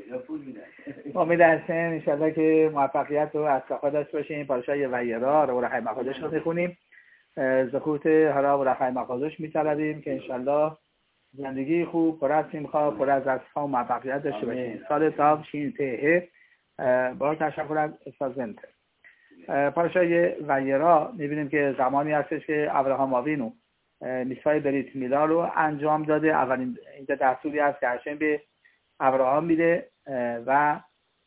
یا پول میدن. امید هستیم انشالله که موفقیت و استفاده داشته باشیم. پارشای ویرا رو رخای مقادش رو میخونیم، زکوت هرا و رخای مقادش میطلبیم که انشالله زندگی خوب پر از سیمخواه پر از اصفا و موفقیت داشته باشیم. سال تاب شین تهه با تشکر از استاد زنتر. پارشای ویرا میبینیم که زمانی هستش که ابراهام آوینو میثوای بریت میلا رو انجام داده. اولین اینجا دستوری هست که هاشم به ابراهام میده و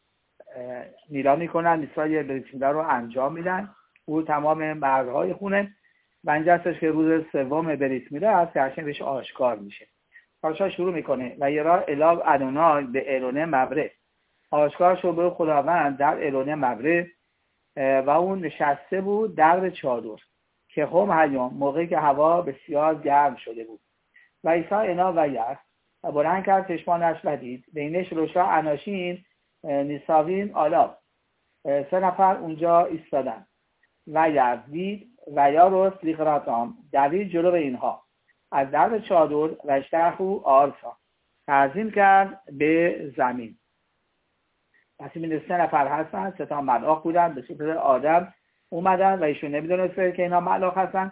میلا میکنن، میثوای بریت میلا رو انجام میدن، او تمام مرزهای خونه و اینجا هستش که روز سوم بریت میلا هست که هاشم بهش آشکار میشه. پارشا شروع میکنه و یرا الاو ادونای به الونه مبره، آشکار شد به خداوند در الونه مبره و اون نشسته بود در چادر که هم هیام موقعی که هوا بسیار گرم شده بود و عیسی انا و یخ و بلند کرد چشمانش و دید بینش روشا اناشین نیساویم آلاف، 3 نفر اونجا ایستادن و یزدید و یا رس لیقراتام دوید جلو به اینها از درب چادر و اشترخو آرسا تعظیم کرد به زمین. پس این 3 نفر هستن، 3 تا ملاک بودن به صورت آدم اومدن و ایشون نمیدونسته که اینا ملاک هستن.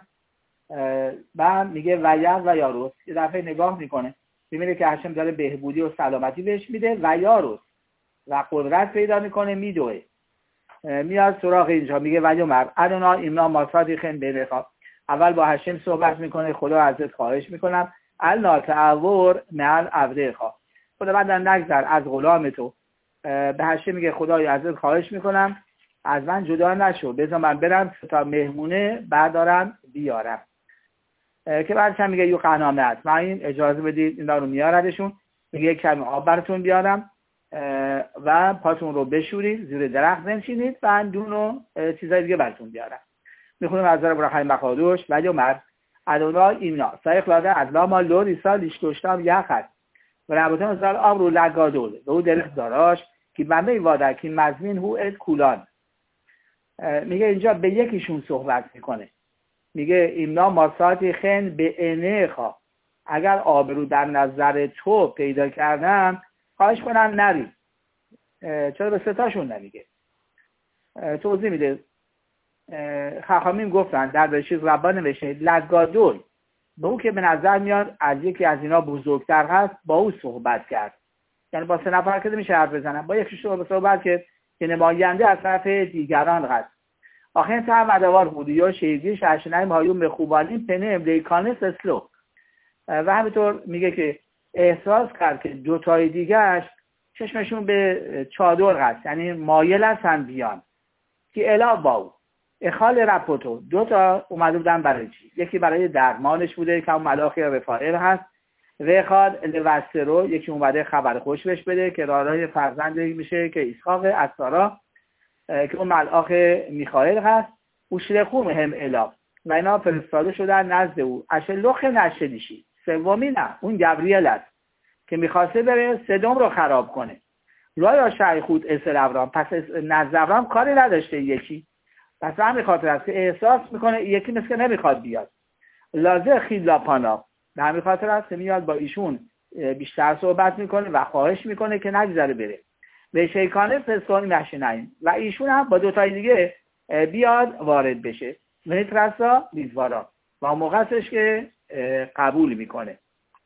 بعد میگه و یاروس یه دفعه نگاه میکنه میبینه که هاشم داره بهبودی و سلامتی بهش میده و یاروس و قدرت پیدا میکنه میدوه میاد سراغ اینجا میگه و یومر ادونا ایمنا ماسادی خن بینخواب. اول با هاشم صحبت میکنه خدا ازت خواهش میکنم النا تعور مال عبدخا، خدا بعد نگذر از غلام تو. به هاشم میگه خدای ازت خواهش میکنم از من جدا نشو، بذار من برم تا مهمونه بردارم بیارم. که بعدش هم میگه یو قنامه است من این اجازه بدید اینا رو میاردشون، میگه کمی آب براتون بیارم و پاتون رو بشورید زیر درخت بنشینید و اندون و چیزای دیگه براتون بیارم. میخونم از در برخای مقادوش و یومر ادونا ایمنا سایخ لاده از لاما لوری سال لیشتوشتام یخت و ربطان سال آب رو لگادول و او درخت داراش که بنده واده که مزمین هو اد کولان. میگه اینجا به یکیشون صحبت میکنه، میگه ایمنا ماساتی خن به انخا، اگر آب رو در نظر تو پیدا کردم خواهش کنم نری. چرا به 3 تاشون نمیگه؟ توضیح میده. خاخامین گفتن در بشیز ربا نوشته لگادول به او که به نظر میاد از یکی از اینا بزرگتر هست با او صحبت کرد، یعنی با 3 نفر که میشه حرف بزنن، با یکیش صحبت که نماینده از طرف دیگران هست. آخرین تا مدوار بودی یا شیدی ششنای مایون به خوبانی پنه امریکانس اسلو و همینطور میگه که احساس کرد که 2 تای دیگهش چشمشون به چادر هست، یعنی مایل هستن بیان که الا باو اخال رپوتو 2 تا اومده بودن برای چی؟ یکی برای درمانش بوده که اون ملاخی رفائل هست و اخال لوسترو یکی اومده خبر خوش بهش بده که راه فرزند میشه که اسحاق از سارا که اون ملاخ میخائیل هست او شلخوم هم الا و اینا فرستاده شدن نزد او اشلوخ نشدیشی. سومی نه، اون گبریل است که میخواسته بره سدوم رو خراب کنه. رایا شیخوت اسل ابرام، پس نزد ابرام کاری نداشته یکی، پس همین خاطر است که احساس میکنه یکی مثل نمیخواد بیاد. لازه خیلا پانا، به همین خاطر است که میاد با ایشون بیشتر صحبت میکنه و خواهش میکنه که نگذره بره. به شیکانه فسکانی مشینایم و ایشون هم با 2 تای دیگه بیاد وارد بشه و نیترسا لیزوارا و اون موقع هستش که قبول میکنه.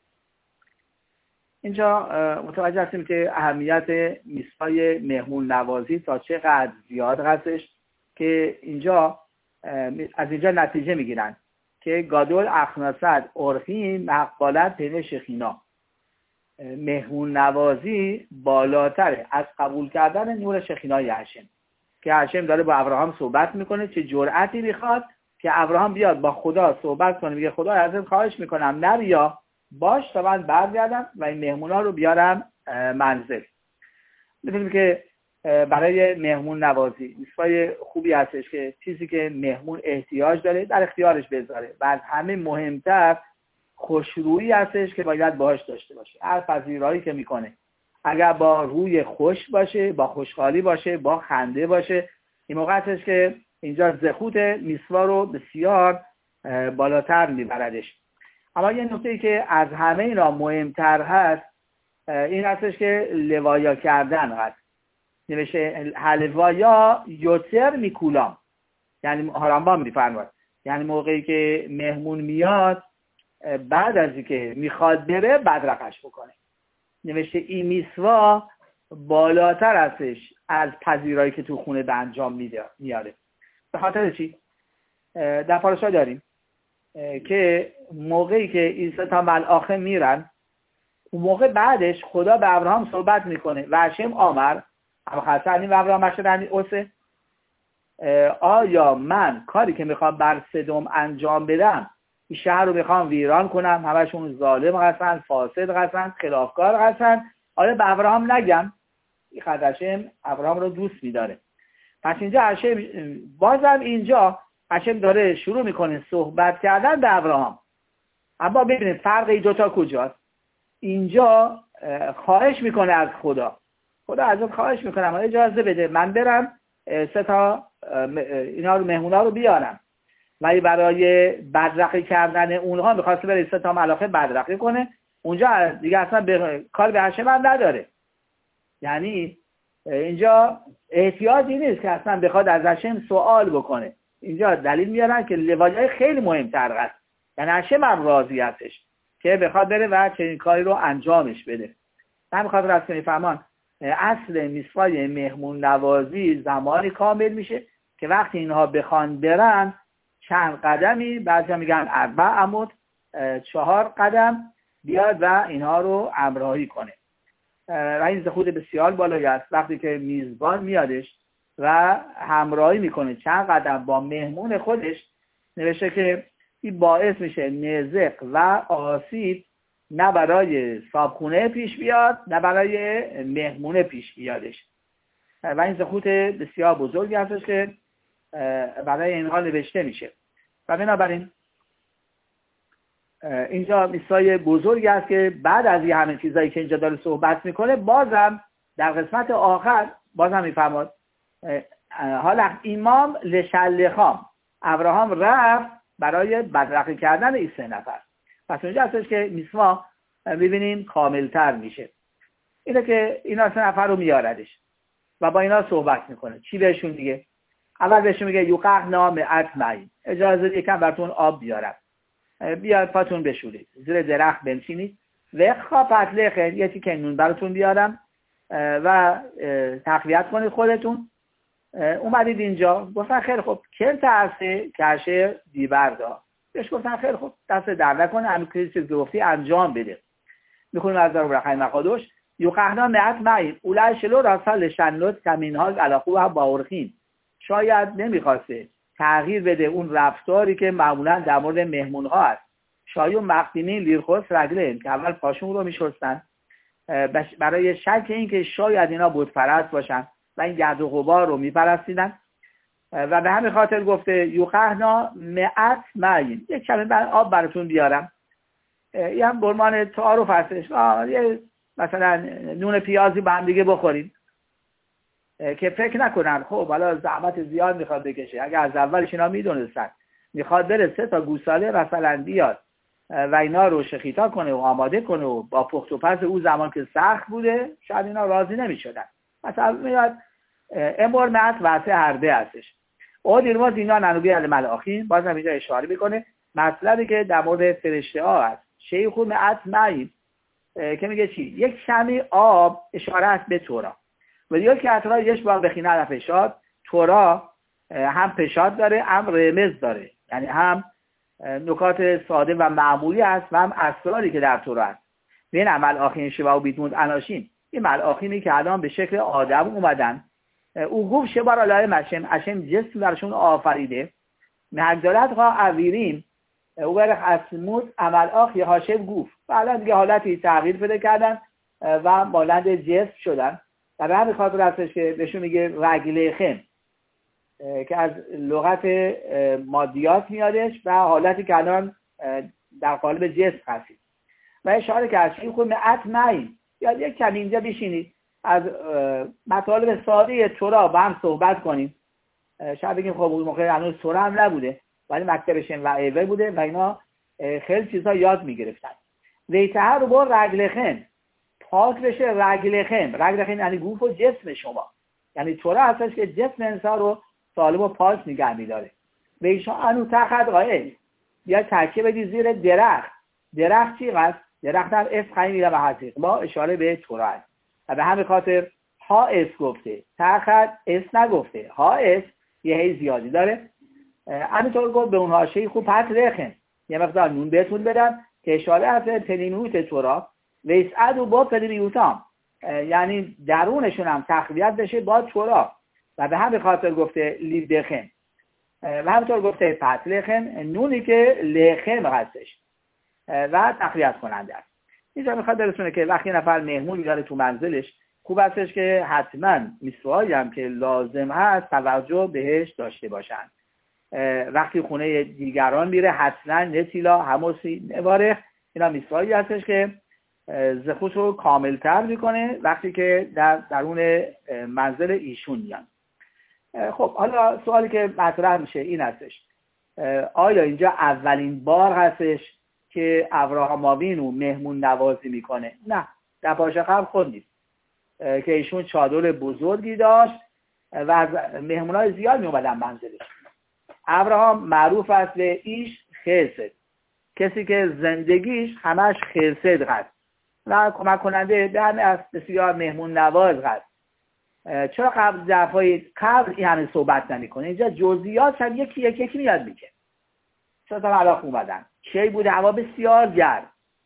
اینجا متوجه هستیم که اهمیت میثوای مهمون نوازی تا چقدر زیاد هستش که اینجا از اینجا نتیجه میگیرن که گادول اخناسد اورخین مقبالت بین شخینا، مهمون نوازی بالاتره از قبول کردن نور شخینای هاشم، که هاشم داره با ابراهام صحبت میکنه چه جرأتی میخواد که ابراهام بیاد با خدا صحبت کنه، میگه خدا ازت خواهش میکنم نریا باش تا من برگردم و این مهمونا رو بیارم منزل. می‌دونیم که برای مهمون نوازی میثوای خوبی هستش که چیزی که مهمون احتیاج داره در اختیارش بذاره و از همه مهمتر خوشرویی هستش که باید باهاش داشته باشه. هر پذیرایی که میکنه اگر با روی خوش باشه، با خوشحالی باشه، با خنده باشه، این موقع هستش که اینجا زخوت میثوا رو بسیار بالاتر میبردش. اما یه نکته‌ای که از همه اینا مهمتر هست این هستش که لوایا کردن هست. نوشته حلوایا یوتر میکولام، یعنی هارامبام میفرماید یعنی موقعی که مهمون میاد بعد از اینکه میخواد بره بدرقش بکنه. نوشته این میسوا بالاتر هستش از پذیرایی که تو خونه به انجام میاره. به خاطر چی؟ در پاراشا داریم که موقعی که این سه تا ملائکه میرن، اون موقع بعدش خدا به ابراهام صحبت میکنه و هشم آمر خاصانی و ابراهام اشترانی اوسه، آیا من کاری که میخوام بر سدوم انجام بدم این شهر رو میخوام ویران کنم، همشون ظالم هستن، فاسد هستن، خلافکار هستن، آیا به ابراهام نگم؟ این خدشم ابراهام رو دوست میداره. پس اینجا هشم بازم اینجا هشم داره شروع میکنه صحبت کردن به ابراهام. اما ببینید فرق این دوتا کجاست؟ اینجا خواهش میکنه از خدا ازت خواهش میکنم اجازه بده من برم سه تا اینا رو مهمونا رو بیارم، ولی برای بدرقی کردن اونها میخواسته بره سه تا ملائکه بدرقی کنه. اونجا دیگه اصلا کار به هشم نداره، یعنی اینجا احتیاجی نیست که اصلا بخواد از هشم سوال بکنه. اینجا دلیل میارن که لواجای خیلی مهمتر هست، یعنی هشم هم راضی هستش که بخواد بره و چنین کاری رو انجامش بده. من میخواد رسول میفهمان اصل میسوای مهمون نوازی زمانی کامل میشه که وقتی اینها بخوان برن چند قدمی، بعضی میگن 4 عمود 4 قدم بیاد و اینها رو همراهی کنه. و این خود بسیار بالایی است وقتی که میزبان میادش و همراهی میکنه چند قدم با مهمون خودش. نوشته که این باعث میشه نزق و آسیب نه برای صابخونه پیش بیاد نه برای مهمونه پیش بیادش. و این زخوت بسیار بزرگی هستش که برای اینها نوشته میشه. و بنابراین اینجا میسای بزرگی است که بعد از این همه چیزایی که اینجا داره صحبت میکنه بازم در قسمت آخر بازم میفرماد حالا امام لشلخام، ابراهام رفت برای بدرقی کردن این 3 نفر. پس اونجا هستش که میسوا میبینیم کاملتر میشه. اینه که اینا 3 نفر رو میاردش و با اینا صحبت میکنه. چی بهشون میگه؟ اول بهشون میگه یوقع نام اتمعین، اجازه یکم براتون آب بیارم، بیاد پاتون بشورید، زیر درخت بنشینید، وقفا پتلخن یه تیکه نون براتون بیارم و تقویت کنید خودتون. اومدید اینجا، گفتن خیلی خوب، کل ترسه کشه دیبردا. بهش گفتن خیلی خوب، دست در نکنه، همین چیزی که گفتی انجام بده. میخونیم از در برخای مقادش یوقعنا مئت معین اولای شلو راسل شنلوت کمینهاز علاقو هم باورخین. شاید نمیخواسته تغییر بده اون رفتاری که معمولا در مورد مهمون ها هست. شایون مقدمین لیرخوص رگله که اول پاشون رو میشستن برای شک این که شاید اینا بت پرست باشن و این گرد و غبار رو میپرستیدن و به همین خاطر گفته یوقعنا مئت معین، یک کمی آب براتون بیارم، یه هم برمان تعارف هستش، یه مثلا نون پیازی با هم دیگه بخوریم که فکر نکنن خب حالا زحمت زیاد میخواد بکشه. اگه از اولش اینا میدونستن میخواد بره 3 تا گوساله مثلا بیاد و اینا رو شخیتا کنه و آماده کنه و با پخت و پز او زمان که سخت بوده شاید اینا راضی نمیشدن. مثلا میاد امور مت واسه هرده هستش. او دیرماز اینا ننوبی علی ملاخین بازم اینجا اشاره میکنه مطلبی که در مورد فرشته ها هست. شیخ مت معین که میگه چی؟ یک شمی آب اشاره است به تورا و دیگه که اطلاع یش با بخینه على فشاد. تورا هم پشاد داره هم رمز داره، یعنی هم نکات ساده و معمولی است و هم اسراری که در تورا هست. بین عمل آخین شبا و بیدموند اناشین، این ملائکینی که الان به شکل آدم اومدن. او گفت شبا را لای مشم اشم جسم برشون آفریده مهگدالت ها اویرین او برخ اسمود عمل آخ یه هاشم گفت و الان دیگه حالتی تغییر پیدا کردن و مالند جسم شدن و به همین خاطر هستش که بهشون میگه رگلخم که از لغت مادیات میادش و حالتی که الان در قالب جسم هستید و اشاره که از این خود مئت معین یا یک کمی اینجا بشینید از مطالب ساده تورا با هم صحبت کنیم. شاید بگیم خب اون موقع هنوز تورا هم نبوده ولی مکتب شن و ایوه بوده و اینا خیلی چیزا یاد میگرفتن. ویتهر رو با رگلخن پاک بشه رگلخم یعنی گوف و جسم شما، یعنی تورا هستش که جسم انسان رو سالم و پاک نگه می‌داره. و ایشان انو تخت قائل یا تکیه بدی زیر درخت چی هست؟ درخت هم اس خیلی میره به حقیق با اشاره به تورا هست و به همین خاطر ها اس گفته، تخت اس نگفته، ها اس یه هی زیادی داره. همینطور گفت به اون حاشیه خوب پس رخم یه مقدار نون بهتون بدم که اشاره هست پلیمیوت تورا و اسعد و با پلیمیوتام، یعنی درونشون هم تقویت بشه با تورا و به همین خاطر گفته لیب دخم و همینطور گفته پس لخم، نونی که لخم هستش و تقویت کننده است. اینجا میخواد برسونه که وقتی نفر مهمون میاره تو منزلش خوب هستش که حتما میسوایی هم که لازم هست توجه بهش داشته باشن. وقتی خونه دیگران میره حتما نتیلا هموسی نوارخ، اینا میسوایی هستش که زخوت رو کاملتر میکنه وقتی که در درون منزل ایشون میان. خب حالا سوالی که مطرح میشه این هستش، آیا اینجا اولین بار هستش که ابراهام آوینو مهمون نوازی میکنه؟ نه، در پاشه قبل خود نیست که ایشون چادر بزرگی داشت و از مهمونای زیاد میومدن منزلش. ابراهام معروف است به ایش خسد، کسی که زندگیش همش خسد هست و کمک کننده در از بسیار مهمون نواز هست. چرا قبل دفعه قبل این همه صحبت نمیکنه؟ اینجا جزئیات هم یکی میاد میگه. چرا تا علاق اومدن کی بوده؟ هوا بسیار گرم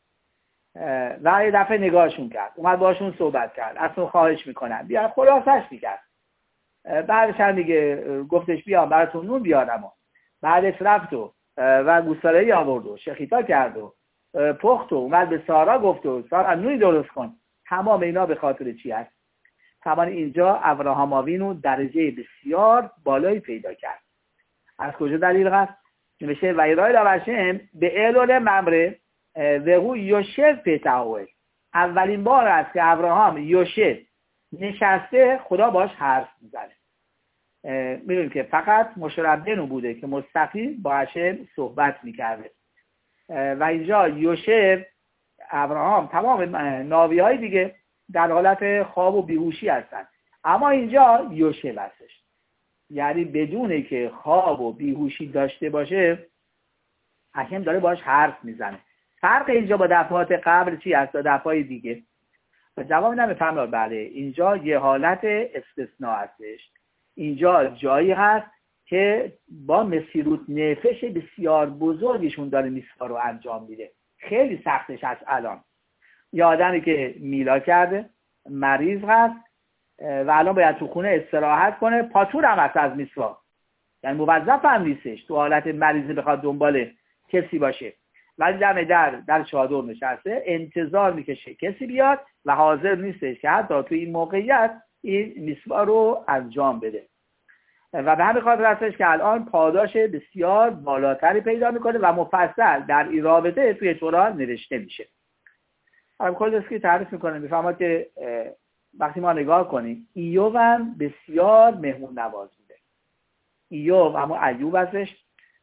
و یه دفعه نگاهشون کرد، اومد باشون صحبت کرد، اصلا خواهش میکنن بیا، خلاصش میکرد. بعدش هم میگه گفتش بیام براتون نون بیارم، بعدش رفت و گوساله‌ای آورد و شخیتا کرد و پخت و اومد به سارا گفت و سارا نونی درست کن. تمام اینا به خاطر چی هست؟ طبعا اینجا ابراهام آوینو درجه بسیار بالایی پیدا کرد. از کجا دلیل هست؟ میشه ویرای لوشم به اعلال ممره وقو یوشف پتاوه، اولین بار است که ابراهام یوشف نشسته خدا باش حرف میزنه. میدونیم که فقط مشربنو بوده که مستقیم با هشم صحبت میکرده و اینجا یوشف ابراهام تمام ناوی های دیگه در حالت خواب و بیهوشی هستن، اما اینجا یوشف هستش، یعنی بدونه که خواب و بیهوشی داشته باشه هشم داره باش حرف میزنه. فرق اینجا با دفعات قبل چی هست؟ دفعات دیگه جواب نمیفهمم. بله اینجا یه حالت استثناء هستش، اینجا جایی هست که با مسیروت نفش بسیار بزرگشون داره میسوا رو انجام میده. خیلی سختش هست. الان یه آدمی که میلا کرده مریض هست و الان باید تو خونه استراحت کنه، پاتور هم هست از میسوا، یعنی موظف هم نیستش تو حالت مریضی بخواد دنبال کسی باشه، ولی دم در چادر نشسته انتظار میکشه کسی بیاد و حاضر نیستش که حتی تو این موقعیت این میسوا رو انجام بده و به همین خاطر هستش که الان پاداش بسیار بالاتری پیدا میکنه و مفصل در این رابطه توی تورا نوشته میشه. کلدسکی تعریف میکنه، میفهمد که وقتی ما نگاه کنیم ایوب هم بسیار مهمون نواز بوده. ایوب اما ایوب ازش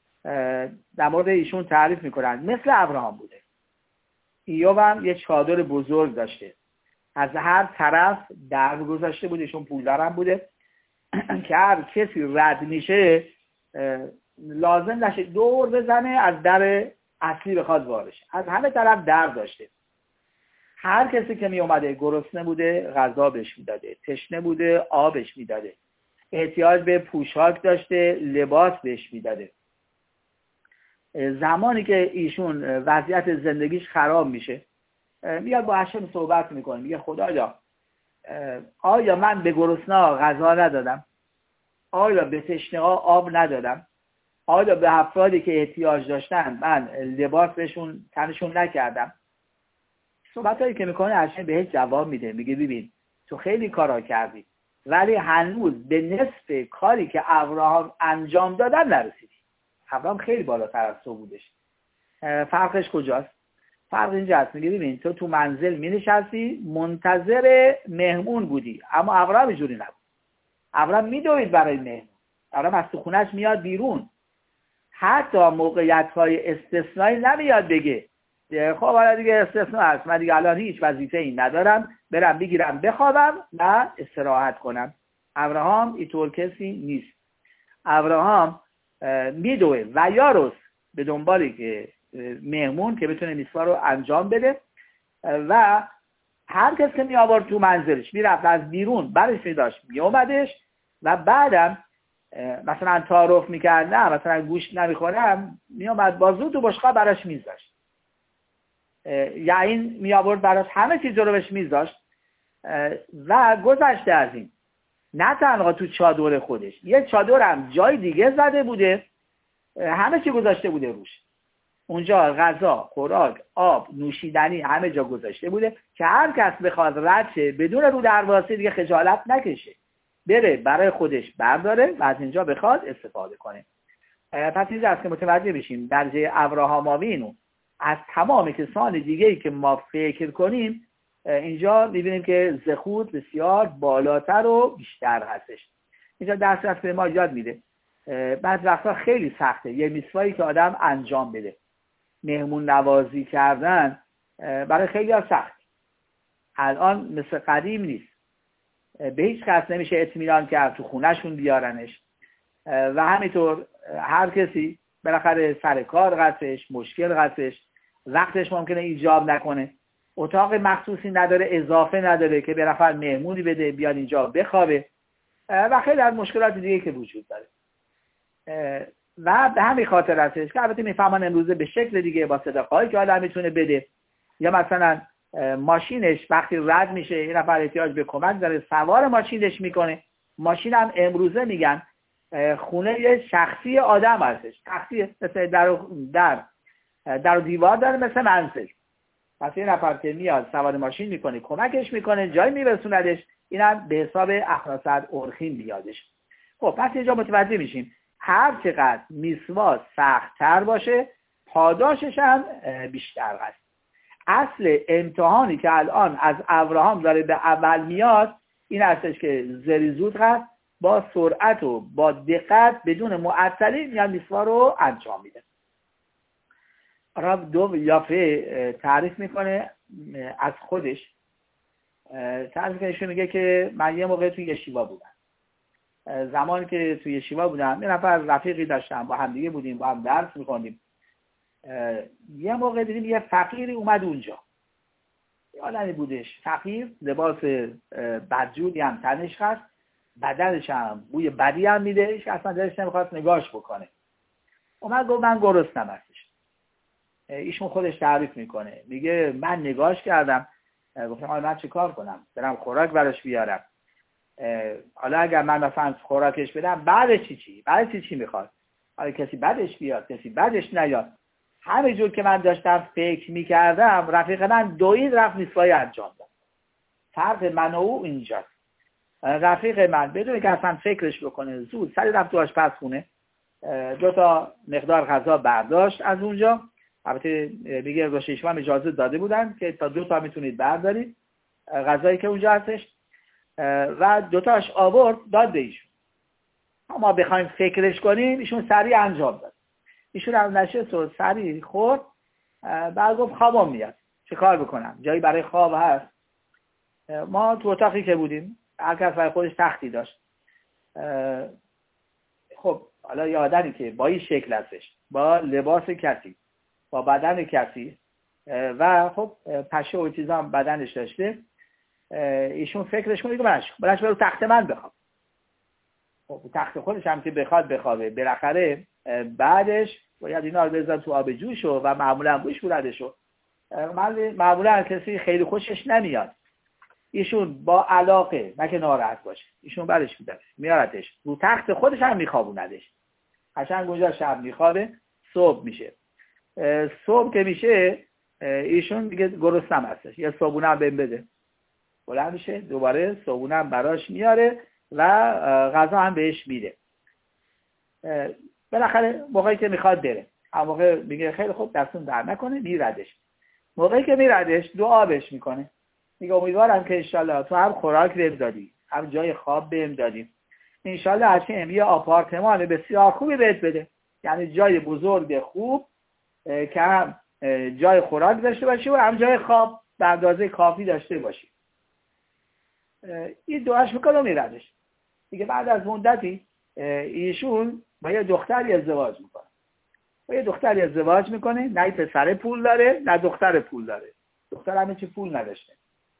در مورد ایشون تعریف میکنن مثل ابراهام بوده. ایوب هم یه چادر بزرگ داشته، از هر طرف در گذاشته بود، ایشون پولدار هم بوده که هر کسی رد میشه لازم نشه دور بزنه از در اصلی بخواد وارش، از همه طرف در داشته. هر کسی که می اومده گرسنه بوده غذا بهش میداده، تشنه بوده آبش میداده، احتیاج به پوشاک داشته لباس بهش میداده. زمانی که ایشون وضعیت زندگیش خراب میشه میاد با هشم صحبت میکنه، میگه خدایا آیا من به گرسنه‌ها غذا ندادم؟ آیا به تشنه‌ها آب ندادم؟ آیا به افرادی که احتیاج داشتن من لباس بهشون تنشون نکردم؟ صحبتایی که میکنه هشم بهش جواب میده، میگه ببین تو خیلی کارا کردی ولی هنوز به نصف کاری که ابراهام انجام دادن نرسیدی. ابراهام خیلی بالاتر از تو بودش. فرقش کجاست؟ فرق اینجا هست، میگه ببین تو منزل مینشستی منتظر مهمون بودی، اما ابراهام اینجوری نبود. ابراهام میدوید برای مهمون، ابراهام از تو خونش میاد بیرون، حتی موقعیت‌های استثنایی نمیاد بگه خب حالا دیگه استثناء هست، من دیگه الان هیچ وظیفه‌ای ندارم، برم بگیرم بخوابم و استراحت کنم. ابراهام اینطور کسی نیست. ابراهام میدوه و یاروس به دنبالی که مهمون که بتونه میسوا رو انجام بده و هر کس که می آورد تو منزلش میرفت از بیرون برش میداشت میومدش و بعدم مثلا تعارف میکرد، نه مثلا گوشت نمیخورم، میومد بازو تو بشقا براش میذاشت، یعنی می آورد براش همه چیز رو بهش میذاشت و گذشته از این نه تنها تو چادر خودش، یه چادر هم جای دیگه زده بوده، همه چی گذاشته بوده روش، اونجا غذا، خوراک، آب، نوشیدنی همه جا گذاشته بوده که هر کس بخواد رد شه بدون رو دروازه دیگه خجالت نکشه، بره برای خودش برداره و از اینجا بخواد استفاده کنه. پس اینجا است که متوجه بشیم درجه ابراهام آوین از تمام کسان دیگه‌ای که ما فکر کنیم اینجا می‌بینیم که زخود بسیار بالاتر و بیشتر هستش. اینجا درس است که ما یاد میده بعضی وقتا خیلی سخته یه میسوایی که آدم انجام بده. مهمون نوازی کردن برای خیلی ها سخت، الان مثل قدیم نیست، به هیچ کس نمیشه اطمینان کرد تو خونهشون بیارنش و همینطور هر کسی بالاخره سر کار قصدش، مشکل قصدش، وقتش ممکنه ایجاب نکنه، اتاق مخصوصی نداره، اضافه نداره که بالاخره مهمونی بده بیاد اینجا بخوابه و خیلی از مشکلات دیگه که وجود داره و به همین خاطر هستش که البته میفهمن امروزه به شکل دیگه با صداقه‌ای که آدم میتونه بده، یا مثلا ماشینش وقتی رد میشه این نفر احتیاج به کمک داره سوار ماشینش میکنه. ماشین هم امروزه میگن خونه شخصی آدم هستش، شخصی، مثل در دیوار داره مثل منزل. پس این نفر که میاد سوار ماشین میکنه کمکش میکنه جای میرسوندش، اینم به حساب اخلاص ارخین بیادش. خب پس اینجا متوجه میشیم هر چقدر میسوا سخت‌تر باشه پاداشش هم بیشتر هست. اصل امتحانی که الان از ابراهام داره به اول میاد این هستش که زریزود هست، با سرعت و با دقت بدون معطلی میاد میسوا رو انجام میده. دو یافه تعریف میکنه از خودش، تعریف کنه، میگه که من یه موقع توی یشیوا بودم، زمانی که توی یشیوا بودم یه نفر رفیقی داشتم، با هم دیگه بودیم، با هم درس میخوندیم، یه موقع دیدیم یه فقیری اومد اونجا، یه آدمی بودش فقیر، لباس بدجوری هم تنش هست، بدنش هم بوی بدی هم میده، که اصلا دلش نمیخواست نگاش بکنه. اومد گفت من گرسنم هستش. ایشون خودش تعریف میکنه، میگه من نگاش کردم، گفتم من چه کار کنم، برم خوراک براش بیارم، حالا اگر من مثلا خوراکش بدم بعدش چی میخواد، حالا کسی بعدش بیاد کسی بعدش نیاد. همه جور که من داشتم فکر میکردم رفیق من دوید رفت میسوای انجام داد. فرق من و او اینجاست. رفیق من بدون که اصلا فکرش بکنه زود سری رفت تو آشپزخونه، 2 تا مقدار غذا برداشت از اونجا، البته میگه روشیشم هم اجازه داده بودن که تا 2 تا میتونید بردارید غذایی که اونجا هستش، و 2 تاش آورد داد به ایشون. ما بخوایم فکرش کنیم ایشون سریع انجام داد. ایشون هم نشست و سریع خورد، بعد گفت خوابم میاد چه کار بکنم، جایی برای خواب هست؟ ما تو اتاقی که بودیم هر کس برای خودش تختی داشت. خب حالا یه آدمی که با این شکل هستش، با لباس کثیف، با بدن کثیف و خب پشه و چیزا هم بدنش داشته، ایشون فکرش کنه که بلنش برو تخت من بخواب. خب تخت خودش هم که بخواد بخوابه بالاخره بعدش باید اینا رو بذاره تو آب جوش و معمولا بوش بردشو، معمولا کسی خیلی خوشش نمیاد. ایشون با علاقه نه که ناراحت باشه ایشون برش میارتش رو تخت خودش هم میخوابوندش، قشنگ اونجا شب میخوابه، صبح میشه. صبح که میشه ایشون دیگه گرسنم هستش، یه صبحونه هم بهم بده، بلند میشه دوباره صبحونه هم براش میاره و غذا هم بهش میده. بالاخره موقعی که میخواد بره اما موقع میگه خیلی خوب دستون در نکنه، میردش. موقعی که میردش دعا بهش میکنه، میگه امیدوارم که انشالله تو هم خوراک بهم دادی، هم جای خواب بهم دادی، انشالله هرچی یه آپارتمان بسیار خوبی بهت بده، یعنی جای بزرگ خوب که هم جای خوراک داشته باشی و هم جای خواب به اندازه کافی داشته باشی. این دعاش میکنه و میردش. دیگه بعد از مدتی ایشون با یه دختری ازدواج میکنه. نه پسر پول داره نه دختر پول داره. دختر همه چی پول نداشته.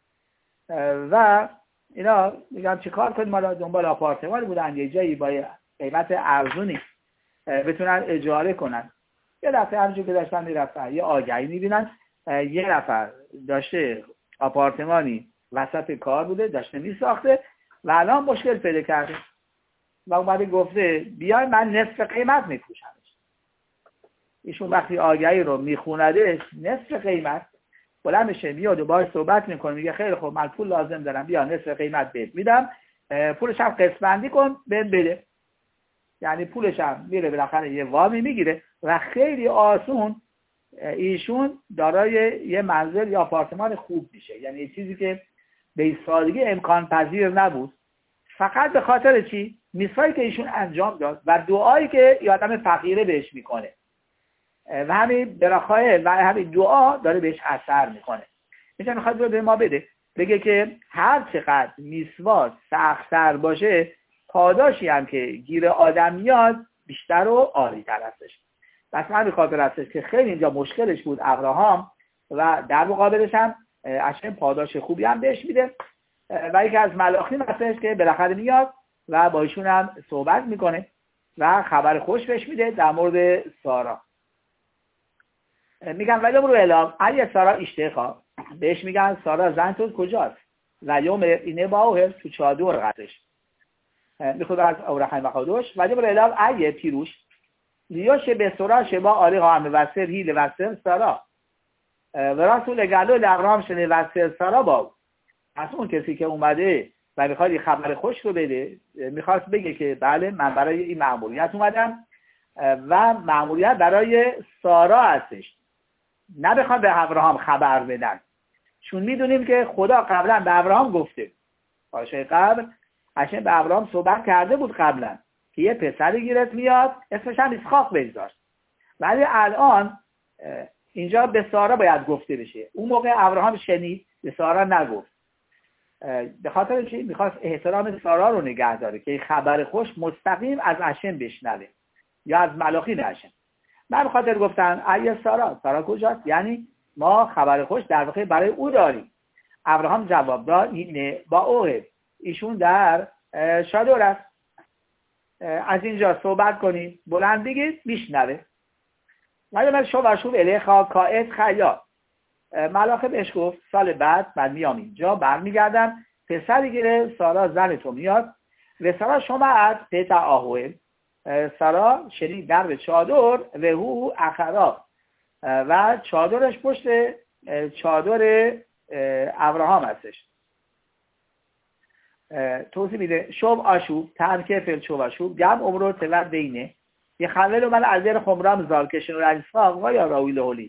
و اینا میگم چه کار کنیم؟ ما دنبال آپارتمان بودن، یه جایی با قیمت ارزونی بتونن اجاره کنن. یه دفعه همونجور که داشتن میرفتن یه آگهی میبینن یه نفر داشته آپارتمانی وسط کار بوده، داشته میساخته و الان مشکل پیدا کرده و اومده گفته بیای من نصف قیمت میفروشمش. ایشون وقتی آگهی رو میخوندش نصف قیمت بلند میشه میاد و باهاش صحبت میکنه، میگه خیلی خوب من پول لازم دارم، بیا نصف قیمت بهت میدم، پولش هم قسط بندی کن بهم بده. یعنی پولش هم میره بالاخره یه وامی میگیره و خیلی آسون ایشون دارای یه منزل یا آپارتمان خوب میشه. یعنی یه چیزی که به سادگی امکان پذیر نبود، فقط به خاطر چی؟ میثاقی که ایشون انجام داد و دعایی که یه آدم فقیره بهش میکنه و همین براخای و همین دعا داره بهش اثر میکنه. میشه میخواد رو به ما بگه که هر چقدر میسواک سخت‌تر باشه پاداشی هم که گیر آدم میاد بیشتر و عالی‌تر هستش. بس همین خاطر هستش که خیلی اینجا مشکلش بود ابراهام و در مقابلش هم اشم پاداش خوبی هم بهش میده و یکی از ملاخین هستش که بالاخره میاد و با ایشون هم صحبت میکنه و خبر خوش بهش میده در مورد سارا. میگن ولی رو اعلام علی سارا اشتخا، بهش میگن سارا زن تو کجاست؟ و یوم اینه باوه تو چادر قدش میخواد از اورخای مقادوش ولی رو اعلام علی پیروش لیاش به سارا شبا آلی قام وسر هیل وسر سارا و رسول گلو لغرام شنه وسر سارا باو. از اون کسی که اومده و میخواد خبر خوش رو بده، میخواست بگه که بله من برای این مأموریت اومدم و مأموریت برای سارا هستش، نه بخوام به ابراهام خبر بدن، چون میدونیم که خدا قبلا به ابراهام گفته پاشای قبل عشان به ابراهام صحبت کرده بود قبلا که یه پسری گیرت میاد اسمش هم اسحاق بگذار، ولی الان اینجا به سارا باید گفته بشه. اون موقع ابراهام شنید به سارا نگفت. به خاطر چی؟ میخواست احترام سارا رو نگه داره که خبر خوش مستقیم از عشان بشنوه یا از ملاخی نشن. من خاطر گفتن ای سارا کجاست؟ یعنی ما خبر خوش در واقع برای او داریم. ابراهام جواب داد اینه با اوه ایشون در شادور است. از اینجا صحبت کنید بلند بگید میشنوه. ولی من شوب الیخا کائت خیا ملاخه بهش گفت سال بعد من میام اینجا برمیگردم پسری گیره سارا زن تو میاد و سارا شما از پیت آهوه سارا شنید در به چادر و هو اخرا و چادرش پشت چادر ابراهام هستش. توضیح میده شوب آشوب ترکه فل شوب آشوب گم عمرو تلت بینه یه خلل من عزیر خمرام زال کشن و رجساق و یا راویل هولی.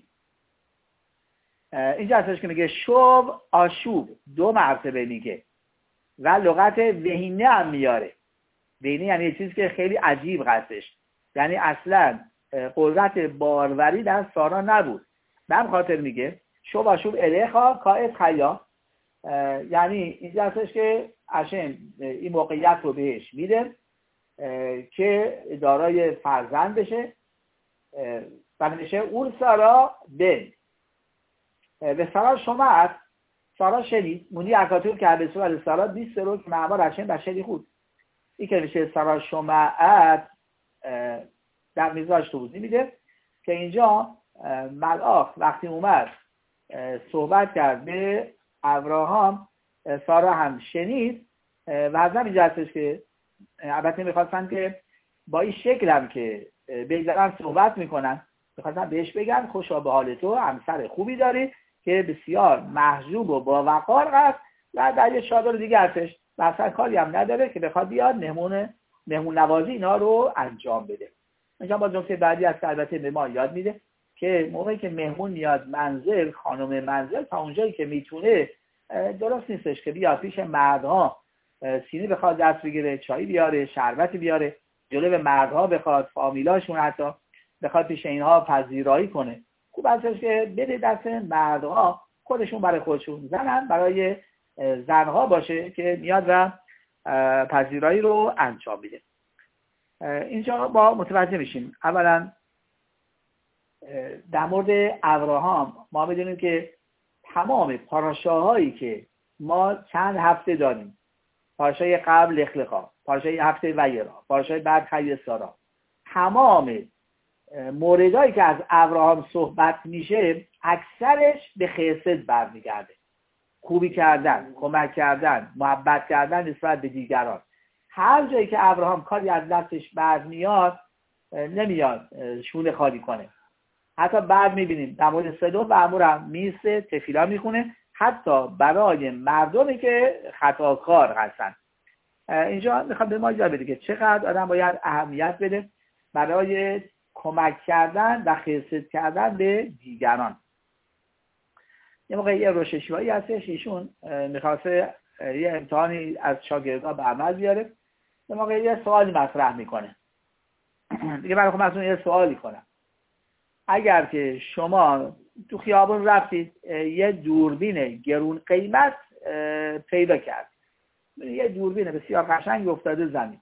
اینجا هستش که میگه شوب آشوب دو مرتبه میگه و لغت وهینه هم میاره. وهینه یعنی یه چیزی که خیلی عجیب هستش، یعنی اصلا قدرت باروری در سارا نبود. به هم خاطر میگه شوب آشوب الیخا کائت خیا، یعنی اینجا هستش که عشان این موقعیت رو بهش میده که دارای فرزند بشه و میشه اون سارا بن به سارا شما هست. سارا شدید مونی اکاتور که به صورت سارا 20 رو که معمار عشان بشری خود این که میشه سارا شماعت در میزاش توضیح میده که اینجا ملاخ وقتی اومد صحبت کرد به ابراهام سارا هم شنید و از همین جهت هستش که البته میخواستن که با این شکل هم که بگذارن صحبت میکنن میخواستن بهش بگن خوشا به حال تو همسر خوبی داری که بسیار محجوب و با وقار هست و در یه چادر دیگه هستش و اصلا کاری هم نداره که بخواد بیاد مهمون نوازی اینا رو انجام بده. اینجا با نکته بعدی از البته به ما یاد میده که موقعی که مهمون میاد منزل، خانم منزل تا اونجایی که میتونه درست نیستش که بیاد پیش مردها سینی بخواد دست بگیره، چای بیاره، شربتی بیاره، جلوی مردها بخواد، فامیلاشون حتی بخواد پیش اینها پذیرایی کنه. خوب هستش که بده دست مردها، خودشون برای خودشون، زنن برای زنها باشه که میاد و پذیرایی رو انجام میده. اینجا با متوجه میشیم اولا در مورد ابراهام ما بدونیم که تمام پاراشاهایی که ما چند هفته داریم، پاراشای قبل لخلقا، پاراشای هفته ویرا، پاراشای بعد خی سارا، تمام موردهایی که از ابراهام صحبت میشه اکثرش به خسد برمیگرده، خوبی کردن، کمک کردن، محبت کردن نسبت به دیگران. هر جایی که ابراهام کاری از دستش برمیاد نمیاد شونه خالی کنه. حتی بعد میبینیم در مورد سدوم و عمور هم میسته تفیلا میخونه، حتی برای مردمی که خطاکار هستن. اینجا میخوام به ما یاد بده که چقدر آدم باید اهمیت بده برای کمک کردن و خدمت کردن به دیگران. یه موقع یه روششوایی هستش، ایشون میخواسته یه امتحانی از شاگردها به عمل بیاره. یه موقع یه سوالی مطرح میکنه، دیگه برای خودم یه سوالی کنم. اگر که شما تو خیابون رفتید یه دوربین گرون قیمت پیدا کرد، یه دوربین بسیار قشنگ افتاده زمین،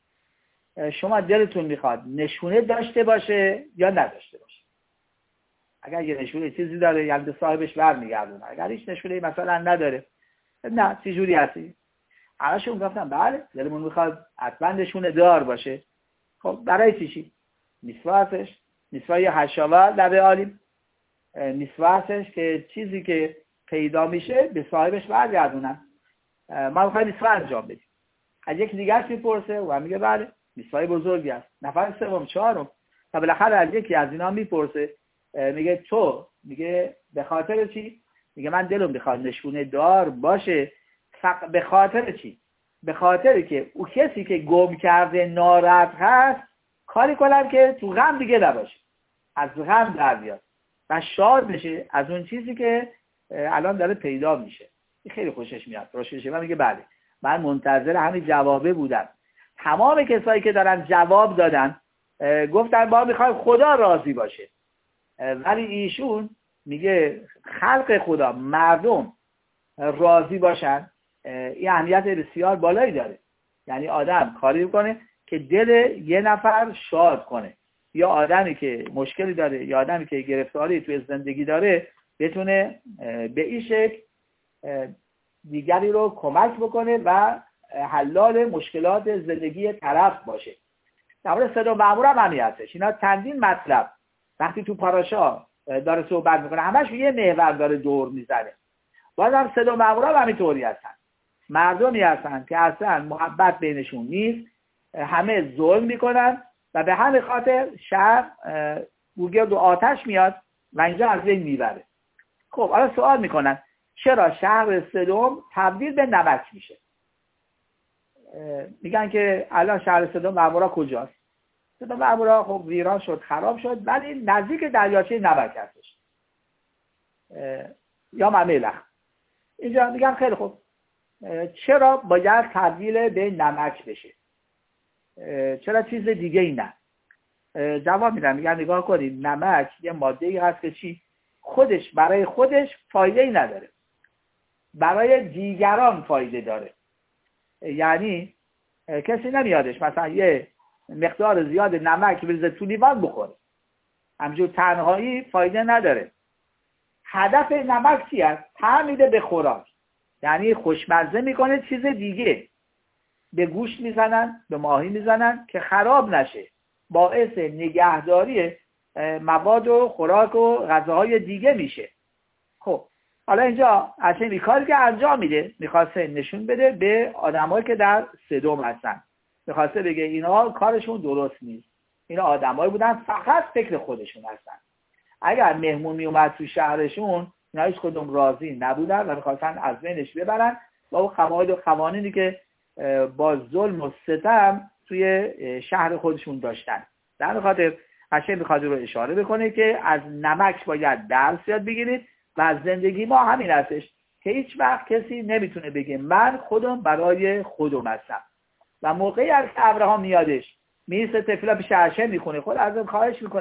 شما دلتون میخواد نشونه داشته باشه یا نداشته باشه؟ اگر یه نشونه چیزی داره یعنی به صاحبش برمیگردونه، اگر هیچ نشونه مثلا نداره، نه چه جوری هستی؟ همشون گفتن بله دلمون میخواد حتما نشونه دار باشه. خب برای چی؟ میسوا هستش، میسوا یا حشاوه لبه عالیم، میسوا هستش که چیزی که پیدا میشه به صاحبش برگردونن. ما میخوایم میسوا انجام بدیم. از یک دیگرش میپرسه و میگه بله میسوای بزرگی است. نفر سوم چهارم تا بالاخره از یکی از اینا میپرسه، میگه تو، میگه به خاطر چی؟ میگه من دلم میخواد نشونه دار باشه. به خاطر چی؟ به خاطر که او کسی که گم کرده ناراحت هست کاری کنم که تو غم دیگه نباشه، از غم در بیاد و شاد بشه از اون چیزی که الان داره پیدا میشه. خیلی خوشش میاد. روشش میگه بله من منتظر همین جوابه بودم. تمام کسایی که دارن جواب دادن گفتن ما میخوایم خدا راضی باشه، ولی ایشون میگه خلق خدا، مردم راضی باشن، این اهمیت بسیار بالایی داره. یعنی آدم کاری میکنه که دل یه نفر شاد کنه، یا آدمی که مشکلی داره یا آدمی که گرفتاری توی زندگی داره بتونه به این شکل دیگری رو کمک بکنه و حلال مشکلات زندگی طرف باشه. در مورد سدوم و عمور هم همین هستش. اینا چندین مطلب وقتی تو پاراشا داره صحبت میکنه همش یه محور داره دور میزنه. باز هم سدوم و عمور هم همینطوری هستن، مردمی هستن که اصلا محبت بینشون نیست، همه ظلم میکنن و به همین خاطر شهر گوگرد و آتش میاد و اینجا از بین میبره. خب حالا سوال میکنن چرا شهر سدوم تبدیل به نمک میشه؟ میگن که الان شهر سدوم و عمورا کجاست؟ سدوم و عمورا خب ویران شد، خراب شد، ولی نزدیک دریاچه نمک هستش یا ملح. اینجا میگن خیلی خوب چرا باید تبدیل به نمک بشه؟ چرا چیز دیگه ای نه؟ جواب میدن، میگن نگاه کنید نمک یه ماده ای هست که چی؟ خودش برای خودش فایده ای نداره، برای دیگران فایده داره. یعنی کسی نمیادش مثلا یه مقدار زیاد نمک بریزه تو لیوان بخوره، همجور تنهایی فایده نداره. هدف نمک چی است؟ طعم میده به خوراک، یعنی خوشمزه میکنه چیز دیگه. به گوشت میزنن، به ماهی میزنن که خراب نشه، باعث نگهداری مواد و خوراک و غذاهای دیگه میشه. خب حالا اینجا اصلا این کاری که انجام میده میخواسته نشون بده به آدمایی که در سدوم هستن، میخواسته بگه اینا کارشون درست نیست، اینا آدمایی بودن فقط فکر خودشون هستن. اگر مهمون میومد تو شهرشون اینا هیچ کدوم راضی نبودن و میخواستن از بینش ببرن با اون قواعد و قوانینی که با ظلم و ستم توی شهر خودشون داشتن. در خاطر هشه میخواد رو اشاره بکنه که از نمک باید درس یاد بگیرید و از زندگی ما همین هستش که هیچ وقت کسی نمیتونه بگه من خودم برای خودم هستم. و موقعی از که ابراهام میادش میسه تفلا پیش عشه میخونه، خود ازم خواهش میکنم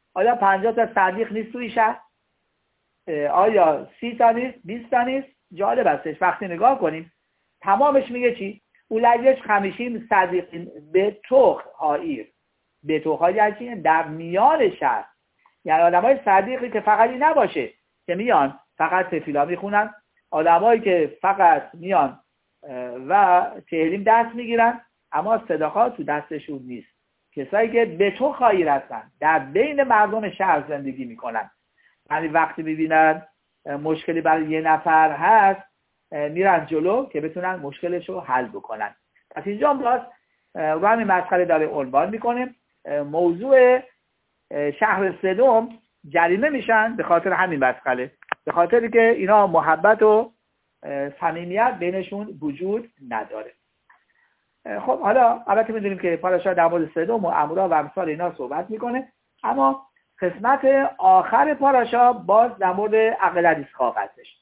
آیا 50 تا صدیق نیست توی شهر؟ آیا 30 تا نیست؟ 20 تا نیست؟ جالب هستش وقتی نگاه کنیم تمامش میگه چی؟ اولیش 50 صدیق به توخ هایر، به توخ هایر در میان شهر، یعنی آدمای صدیقی که فقط این نباشه که میان فقط تفیلا میخونن، آدمایی که فقط میان و تحریم دست میگیرن اما صدقات تو دستشون نیست، کسایی که به تو خایر هستن، در بین مردم شهر زندگی میکنن، یعنی وقتی ببینن مشکلی برای یه نفر هست میرن جلو که بتونن مشکلش رو حل بکنن. پس اینجا باز رو همین مسئله داره عنوان میکنه، موضوع شهر سدوم جریمه میشن به خاطر همین مسئله، به خاطری که اینا محبت و صمیمیت بینشون وجود نداره. خب حالا البته میدونیم که پاراشا در مورد سدوم و عمورا و امثال اینا صحبت میکنه، اما قسمت آخر پاراشا باز در مورد عقیدت اسحاق هستش.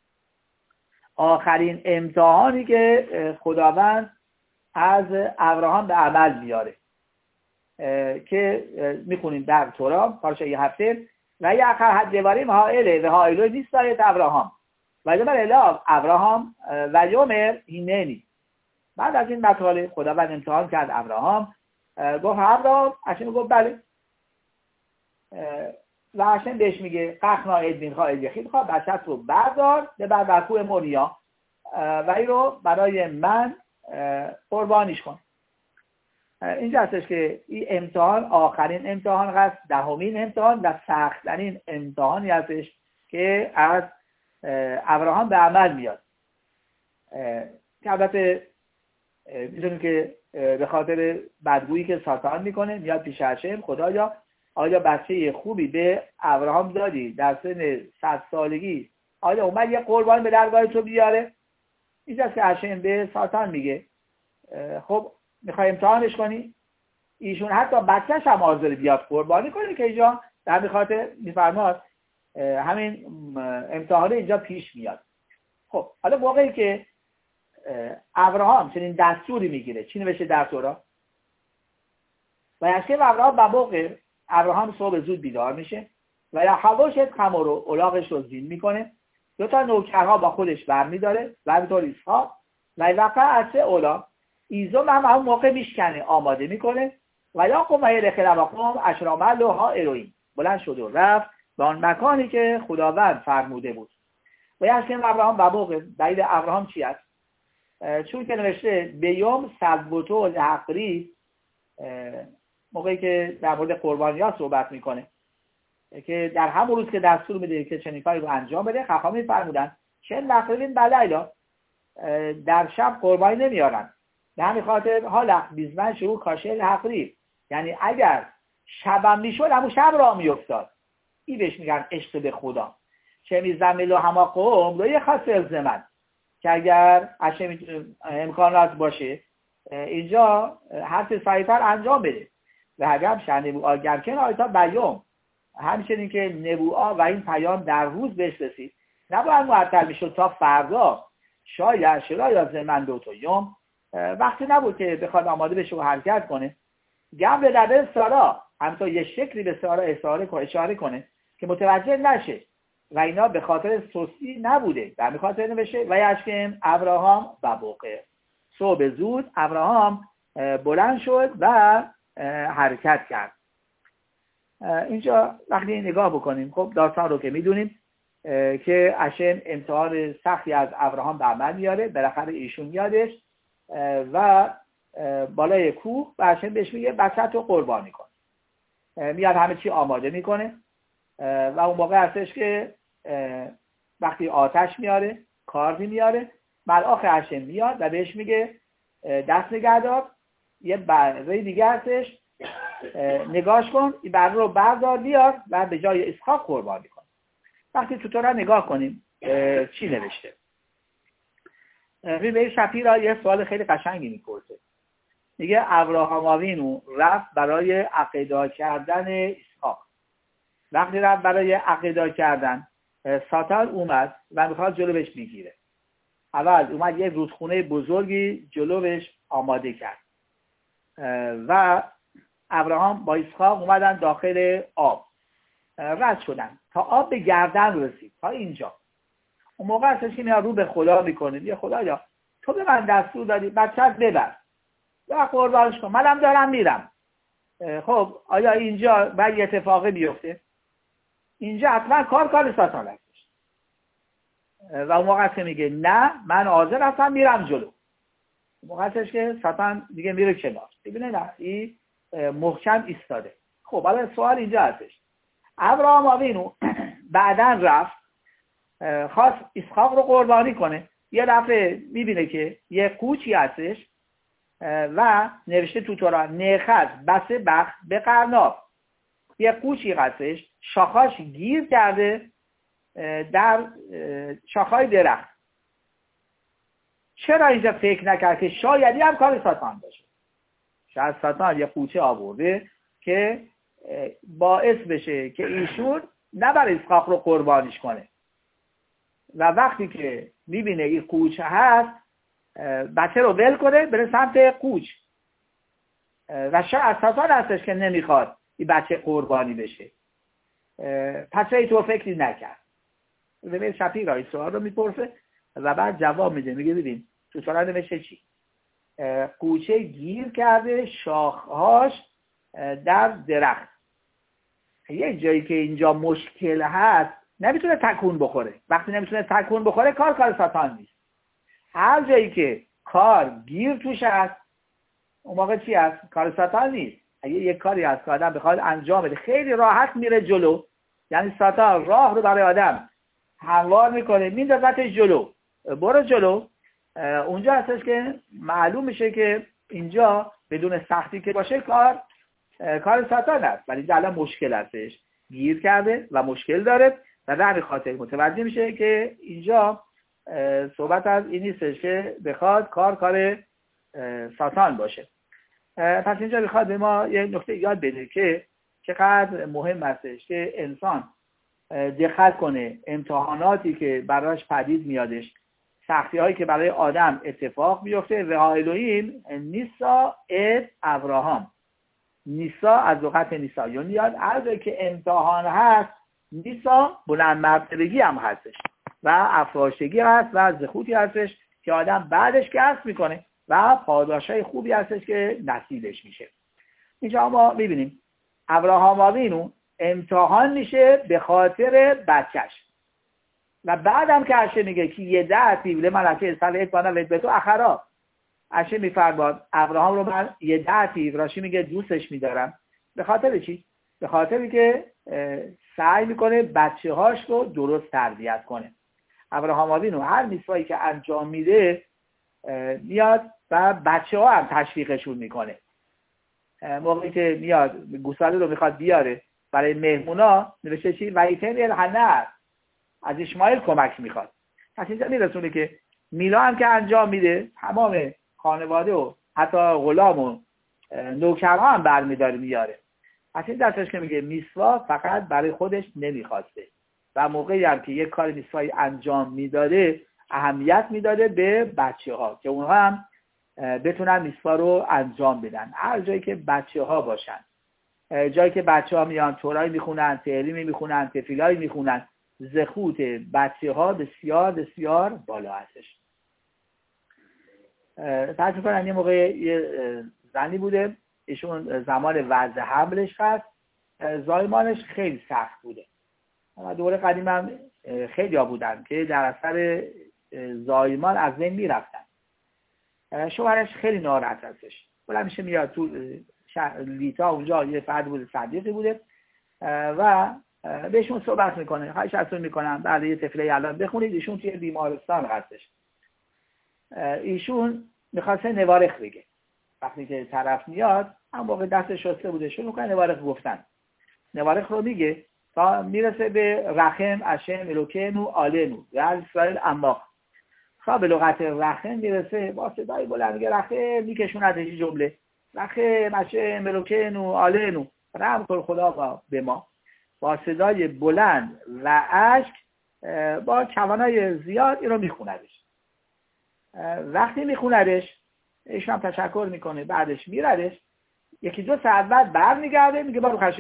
آخرین امتحانی که خداوند از ابراهام به عمل میاره که میخونیم در تورات پاراشا یه هفته و یقر حد دیواریم هائله و هائله نیست دارید ابراهام و جمع اله ابراهام و یومر هیننی. بعد از این مطالب خداوند امتحان کرد ابراهام، گفت ابراهام، هاشم گفت بله، و هاشم بهش میگه قخنا ادمین خواه ادیخید خواه بچت رو بردار به برکوه موریا و این رو برای من قربانیش کن. اینجا هستش که این امتحان آخرین امتحان هست، دهمین امتحان و سخت‌ترین امتحانی هستش که از ابراهام به عمل میاد، که البته میدونیم که به خاطر بدگویی که ساتان میکنه میاد پیش هاشم، خدایا آیا بچه خوبی به ابراهام دادی در سن 100 سالگی، آیا اومد یه قربان به درگاه تو بیاره؟ اینجاست که هاشم به ساتان میگه خب میخوای امتحانش کنی؟ ایشون حتی بچه‌ش هم حاضر بیاد قربانی کنه، که اینجا در میخاطر میفرماد همین امتحانه اینجا پیش میاد. خب حالا موقعی که ابراهام چنین دستوری میگیره، چی نوشته در تورات؟ و یشکه و ابراهام به موقع، ابراهام صبح زود بیدار میشه و یا حواشت خمر رو الاغش رو زین میکنه، 2 تا نوکرها با خودش برمیداره و همینطور اسحاق و وقع عصه اولا ایزوم هم همون موقع میشکنه آماده میکنه و یا قمه رخل و قم اشرامل ها اروین بلند شد و رفت به آن مکانی که خداوند فرموده بود. و یشکه و ابراهام به موقع، دلیل ابراهام چی است؟ چون که نوشته بیوم سبوتو لحقری، موقعی که در مورد قربانیات صحبت میکنه که در همون روز که دستور میده که چنین کاری رو انجام بده، خواهان فرمودن چه نقلین بلایلا، در شب قربانی نمیارن، به همین خاطر حالا بیزمن شروع کاشه لحقری، یعنی اگر شبم میشد همون شب را میافتاد. این بهش میگن عشق به خدا، چه میزملو هما قوم رو یه خاص زمن، که اگر امکانات باشه اینجا حرف سریعتر انجام بده و اگر شنبو آگرکن آیتا بیام، همچنین که نبوعا و این پیام در روز بهش رسید، نباید معطل میشد تا فردا، شاید یا زمن 2 یوم، وقتی نبود که بخواد آماده بشه و حرکت کنه. گم به دل سارا همینطور یه شکلی به سارا اشاره کنه که متوجه نشه و اینا به خاطر سستی نبوده، در خاطر نوشته و یشکم ابراهام و بوقه، صبح زود ابراهام بلند شد و حرکت کرد. اینجا وقتی نگاه بکنیم خب داستان رو که میدونیم که هاشم امتحان سختی از ابراهام به عمل میاره، بالاخره ایشون میادش و بالای کوه و هاشم بهش میگه بچه‌ت رو قربانی کن. میاد همه چی آماده میکنه و اون موقع هستش که وقتی آتش میاره، کاردی میاره، ملاک هاشم میاد و بهش میگه دست نگه دار، یه بره دیگه هستش نگاش کن، این بره رو بردار بیار و به جای اسحاق قربانی کن. وقتی تو تورات نگاه کنیم چی نوشته؟ میبینید شپیرا یه سوال خیلی قشنگی میپرسه، میگه ابراهام آوینو رفت برای عقیده کردن اسحاق. وقتی رفت برای عقیده کردن، ساتان اومد و میخواد جلوش بگیره. اول اومد یه رودخونه بزرگی جلوش آماده کرد و ابراهام با اسحاق اومدن داخل آب رد شدن تا آب به گردن رسید، تا اینجا. اون موقع هستش که رو به خدا میکنه، یه خدایا تو به من دستور دادی بچه‌ت ببر و قربانش کن، منم دارم میرم. خب آیا اینجا باید یه اتفاقی بیفته؟ اینجا حتما کار ساتان هستش و اون موقع که میگه نه من حاضر هستم میرم جلو. موقع هستش که ساتان دیگه میره کنار. ببینید نه این محکم ایستاده. خب حالا سوال اینجا هستش، ابراهام آوینو بعداً رفت خواست اسحاق رو قربانی کنه، یه دفعه میبینه که یه قوچی هستش و نوشته تو تورات نخز بسه بخت به قرناب، یه قوچی هستش شاخاش گیر کرده در شاخهای درخت. چرا اینجا فکر نکرد که شایدی هم کار ساتان باشه؟ شاید ساتان یه قوچه آورده که باعث بشه که ایشون نبره اسحاق رو قربانیش کنه و وقتی که میبینه این قوچه هست بچه رو ول کنه بره سمت قوچ و شاید ساتان هستش که نمیخواد این بچه قربانی بشه. پس ای تو فکری نکرد. ببین شفیق این سوال رو میپرسه و بعد جواب میده، میگه ببین تو سوال نمیشه چی؟ قوچه گیر کرده شاخهاش در درخت. یه جایی که اینجا مشکل هست نمیتونه تکون بخوره. وقتی نمیتونه تکون بخوره کار ساتان نیست. هر جایی که کار گیر توش هست اون موقع چی هست؟ کار ساتان نیست. اگه یک کاری هست که آدم بخواد انجام بده خیلی راحت میره جلو، یعنی ساتان راه رو برای آدم هموار میکنه میندازتش جلو، برو جلو. اونجا هستش که معلوم میشه که اینجا بدون سختی که باشه کار ساتان است، ولی اینجا الان مشکل هستش، گیر کرده و مشکل داره و در خاطر متوجه میشه که اینجا صحبت از این نیستش که بخواد کار ساتان باشه. پس اینجا میخواد به ما یه نکته یاد بده که چقدر مهم هستش که انسان دقت کنه امتحاناتی که براش پدید میادش، سختی هایی که برای آدم اتفاق میفته. و الوهیم نیسا ات ابراهام، نیسا از لغت نیسا یعنی یاد هر جایی که امتحان هست نیسا بلند مرتبگی هم هستش و افراشتگی هست و زخوتی هستش که آدم بعدش کسب میکنه و پاداشای خوبی هستش که نصیبش میشه. اینجا ما میبینیم ابراهام آوینو امتحان میشه به خاطر بچهش و بعدم که عشه میگه که یه دعتی بله ملکه سلیت بانا وید به تو اخرا، عشه میفرماد ابراهام رو من یه دعتی راشی میگه دوستش میدارم. به خاطر چی؟ به خاطری که سعی میکنه بچه هاش رو درست تربیت کنه. ابراهام آوینو هر میسوایی که انجام میده میاد و بچه ها هم تشویقشون میکنه. موقعی که میاد گوساله رو میخواد بیاره برای مهمونا نوشته چی؟ ویتن الحنر، از اسماعیل کمک میخواد. پس اینجا میرسونه که میلا هم که انجام میده تمام خانواده و حتی غلام و نوکرها هم برمیداره میاره. پس این دستش که میگه میسوا فقط برای خودش نمیخواسته و موقعی هم که یک کار میسوایی انجام میداده اهمیت میداده به بچه ها که اونها هم بتونن میسوا رو انجام بدن. هر جایی که بچه ها باشن، جایی که بچه ها میان تورایی میخونن، تعلیمی میخونن، تفیلایی میخونن، زخوت بچه ها بسیار بسیار بالا هستش. تعریف کنن یه موقع یه زنی بوده، ایشون زمان وضع حملش هست، زایمانش خیلی سخت بوده. اما دوره قدیم هم خیلی ها بودن که در اثر زایمان از بین میرفتن. شوهرش خیلی ناراحت هستش، بلند میشه میاد تو لیتا، اونجا یه فرد بوده صدیقی بوده و بهشون صحبت میکنه، خواهش ازتون میکنم بعد یه تفله الان بخونید، ایشون توی بیمارستان هستش. ایشون میخواسته نوارخ بگه. وقتی که طرف میاد هم واقع دست شسته بوده، شروع میکنه نوارخ گفتن. نوارخ رو میگه تا میرسه به رحم اشم الوکینو آلنو و اسرائیل اماق. تا به لغت رحم میرسه با صدای بلند میگه رحم، میکشونه این جمله رحم اشم الوکینو آلنو، رحم کن خدا به ما، با صدای بلند و اشک با کوانای زیاد این رو میخوندش. وقتی میخوندش ایشون هم تشکر میکنه، بعدش میردش، یکی دو ساعت بعد برمیگرده میگه بارو خشه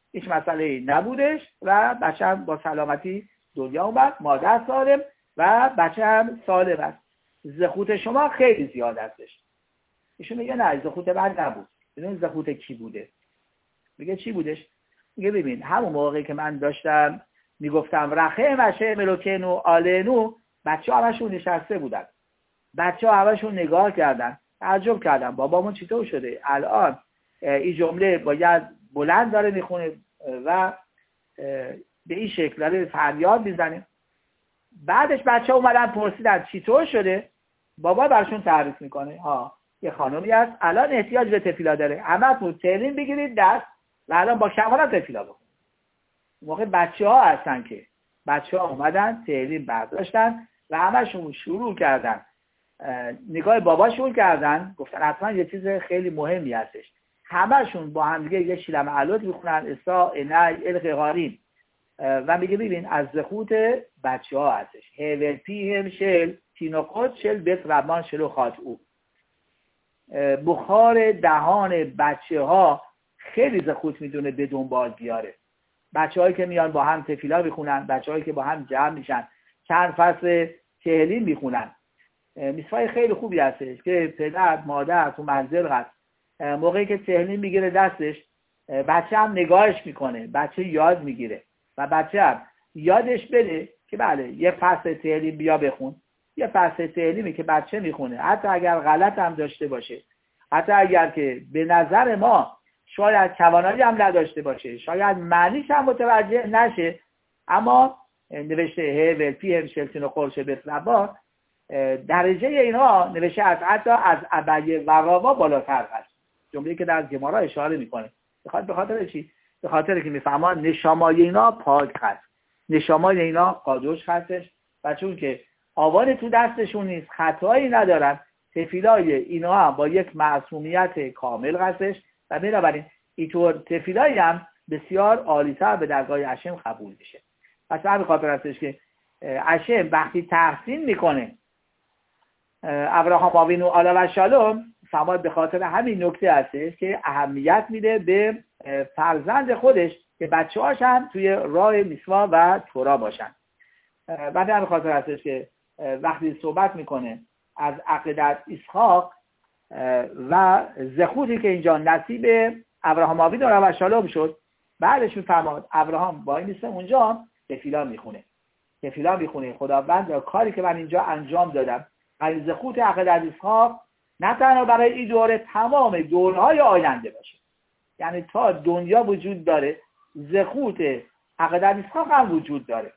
هیچ مسئله نبودش و بچه هم با سلامتی دنیا اومد، مادر سالم و بچه هم سالم است. زخوت شما خیلی زیاد هستش. ایشون میگه نه زخوت من نبود. ببین زخوت کی بوده؟ میگه چی بودش؟ میگه ببین همون موقعی که من داشتم میگفتم رخه مشه ملوکنو آلنو، بچه‌ها همشون نشسته بودن. بچه‌ها همشون نگاه کردن، تعجب کردن بابامون چطور شده الان این جمله باید بلند داره میخونه و به این شکل داره فریاد میزنه. بعدش بچه‌ها اومدن پرسیدن چطور شده؟ بابا براشون تعریف میکنه یه خانمی هست الان احتیاج به تفیلا داره، همتون تلین بگیرید دست و الان با شمال تفیلا بخونید. موقع بچه‌ها هستن که بچه‌ها اومدن تلین برداشتن و همشون شروع کردن نگاه باباشون کردن، گفتن حتما یه چیز خیلی مهمی هستش. همشون با هم دیگه یه شیلم علوت میخونن اسا انای الققارین و میگه ببین از زخوت بچه‌ها هستش. هول پیهم شل تینوقات شل بیت ربان شلو خاطئو. بخار دهان بچه‌ها خیلی زخوت میدونه به دنبال بیاره. بچه‌هایی که میان با هم تفیلا میخونن، بچه‌هایی که با هم جمع میشن چند فصل تهلین میخونن، میسوای خیلی خوبی هستش که پدر مادر تو منزل هست موقعی که تهلین میگیره دستش، بچه هم نگاهش میکنه، بچه یاد میگیره و بچه هم یادش بده که بله یه فصل تهلین بیا بخون. یه فصل تهلیمی که بچه میخونه حتی اگر غلط هم داشته باشه، حتی اگر که به نظر ما شاید توانایی هم نداشته باشه، شاید معنیش هم متوجه نشه، اما نوشته هول پیهم شلتین و خورشه بسلبا درجه اینا نوشته از حتی از ابی و راوا بالاتر هست. جمله‌ای که در گمارا اشاره میکنه. به خاطر چی؟ به خاطر که میفهمان نشامای اینا پاک هست، نشامای اینا قادوش هستش و چون که آوان تو دستشون نیست، خطایی ندارن، تفیلای اینا هم با یک معصومیت کامل هستش و بنابراین اینطور تفیلایی هم بسیار عالی‌تر به درگاه هشم قبول میشه. پس همین خاطر هستش که هشم وقتی تحسین میکنه ابراهام آوینو آلا و شالوم، فهماد به خاطر همین نکته هستش که اهمیت میده به فرزند خودش که بچه‌هاش هم توی راه میسوا و تورا باشن. بعد همین خاطر هستش که وقتی صحبت میکنه از عقیدت اسحاق و زخوتی که اینجا نصیب ابراهام آوینو آلا و شالوم شد، بعدش میفهماد ابراهام با این نیست اونجا تفیلا میخونه خداوند کاری که من اینجا انجام دادم از زخوت عقیدت اسحاق نه تنها برای این دوره، تمام دورهای آینده باشه. یعنی تا دنیا وجود داره زخوت عقیدت اسحاق هم وجود داره.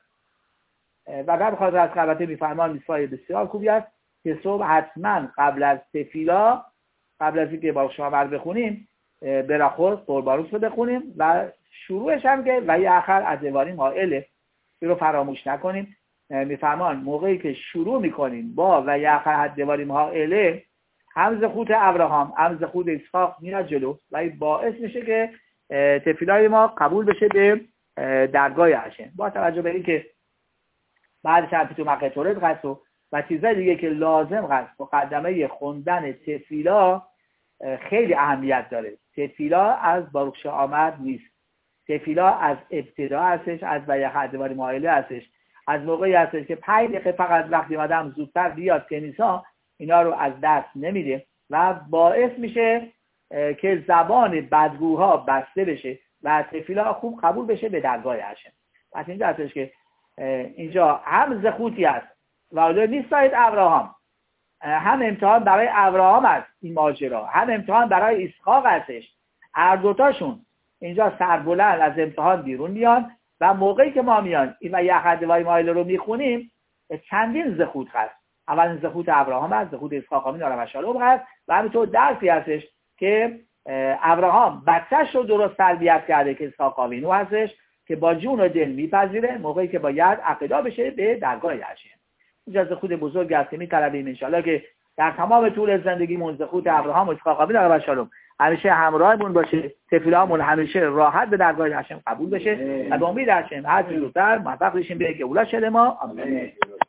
و بعد خاطر از البته میفرمان میسوای بسیار خوبی است که صبح حتما قبل از تفیلا، قبل از اینکه با شامر بخونیم برخور قربانوس رو بخونیم و شروعش هم که و یه آخر از دواریم حائله این رو فراموش نکنیم. میفرمان موقعی که شروع میکنیم با و یه آخر از دواریم حائله، هم زخوت ابراهام هم زخوت اسحاق میاد جلو و این باعث میشه که تفیلای ما قبول بشه به درگاه هشم. با توجه به این که بعدش هم تو مقطورت هست و چیزای دیگه که لازم هست مقدمه خوندن تفیلا خیلی اهمیت داره. تفیلا از باروخ آمد نیست، تفیلا از ابتدا هستش، از بیخ دواری مایله هستش، از موقعی هستش که 5 دقیقه فقط وقتی آدم زودتر بیاد کنیسا اینا رو از دست نمیده و باعث میشه که زبان بدگوها بسته بشه و تفیلا خوب قبول بشه به درگاه هشم. پس اینجا هستش که اینجا هم زخوتی هست و حالا نیستاید ابراهام، هم امتحان برای ابراهام است این ماجرا، هم امتحان برای اسحاق هستش. هر دوتاشون اینجا سربلند از امتحان بیرون میان و موقعی که ما میان این و یحدوای مایل رو میخونیم چندین زخوت هست. اول زخوت ابراهام هست، زخوت اسحاق آمین آرام و شالوم هست و همینطور درسی هستش که ابراهام بچه‌ش رو درست تربیت کرده که اسحاق آمینو هستش که با جون و دل میپذیره موقعی که باید عقیده بشه به درگاه هشم. اینجا زخوت بزرگ است که می‌طلبیم ان شاءالله که در تمام طول زندگیمون زخوت ابراهام و اسحاق آمین آرام و شالوم همیشه همراهمون باشه، تفیلامون همیشه راحت به درگاه هشم قبول بشه و به امید هشم هر چه زودتر موفق بشیم به گولا شده ما. آمین.